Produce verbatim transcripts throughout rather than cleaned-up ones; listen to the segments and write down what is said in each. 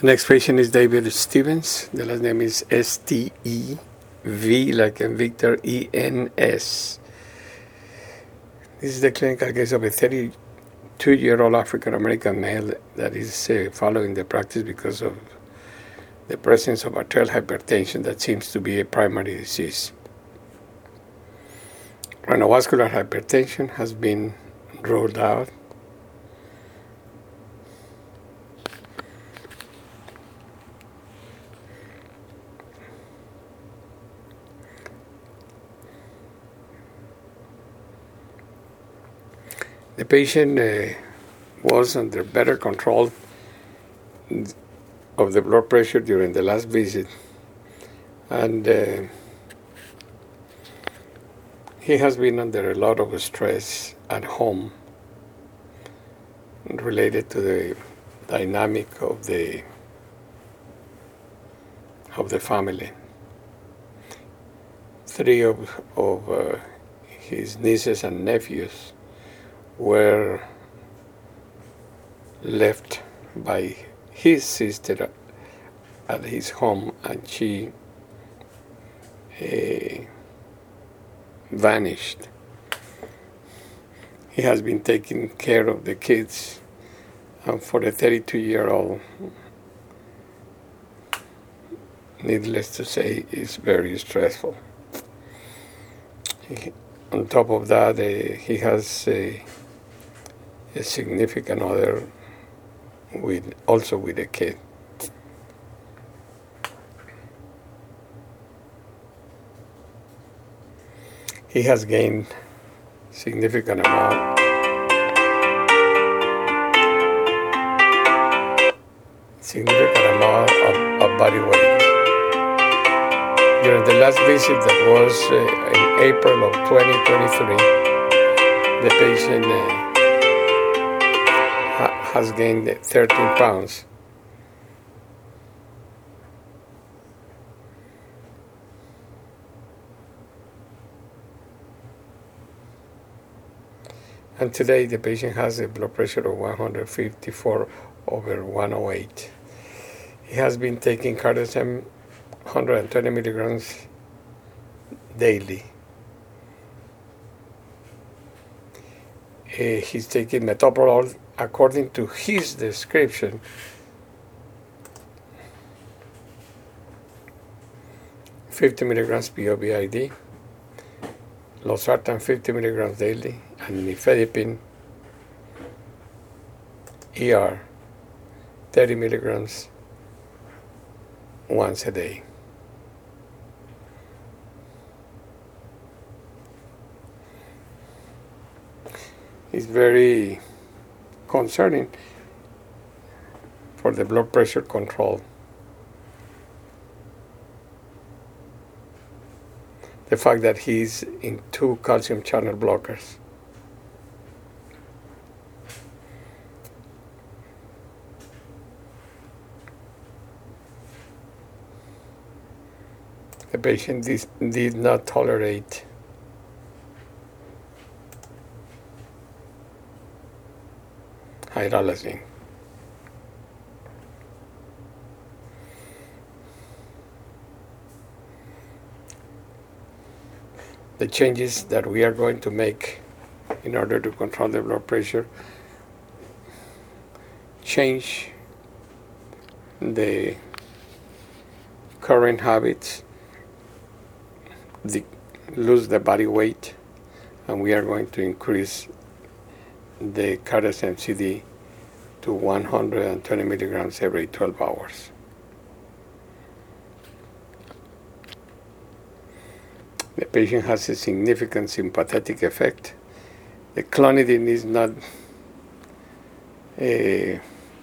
The next patient is David Stevens. The last name is S T E V, like in Victor, E N S. This is the clinical case of a thirty-two-year-old African-American male that is uh, following the practice because of the presence of arterial hypertension that seems to be a primary disease. Renovascular hypertension has been ruled out. The patient uh, was under better control of the blood pressure during the last visit, and uh, he has been under a lot of stress at home related to the dynamic of the of the family. Three of, of uh, his nieces and nephews were left by his sister at his home, and she uh, vanished. He has been taking care of the kids, and for a thirty-two-year-old, needless to say, is very stressful. He, on top of that, uh, he has a, a significant other with also with a kid. He has gained significant amount significant amount of, of body weight. During the last visit that was uh, in April of twenty twenty-three, the patient uh, ha- has gained thirteen pounds. And today the patient has a blood pressure of one hundred fifty-four over one oh eight. He has been taking cardamom one hundred twenty milligrams daily. Uh, he's taking metoprolol according to his description. fifty milligrams P O B I D, losartan fifty milligrams daily, and nifedipine E R thirty milligrams once a day. It's very concerning for the blood pressure control. The fact that he's in two calcium channel blockers. The patient did, did not tolerate hydralazine. The changes that we are going to make in order to control the blood pressure change the current habits, the, lose the body weight, and we are going to increase the cardamom C D to one hundred twenty milligrams every twelve hours. The patient has a significant sympathetic effect. The clonidine is not uh,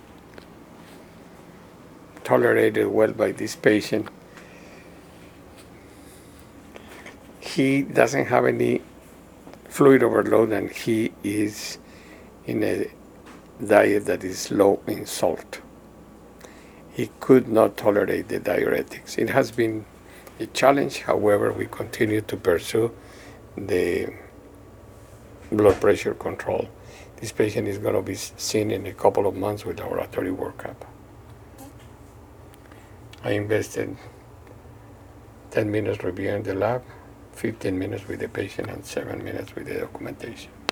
tolerated well by this patient. He doesn't have any fluid overload, and he is in a diet that is low in salt. He could not tolerate the diuretics. It has been a challenge. However, we continue to pursue the blood pressure control. This patient is going to be seen in a couple of months with laboratory workup. I invested ten minutes reviewing the lab, fifteen minutes with the patient, and seven minutes with the documentation.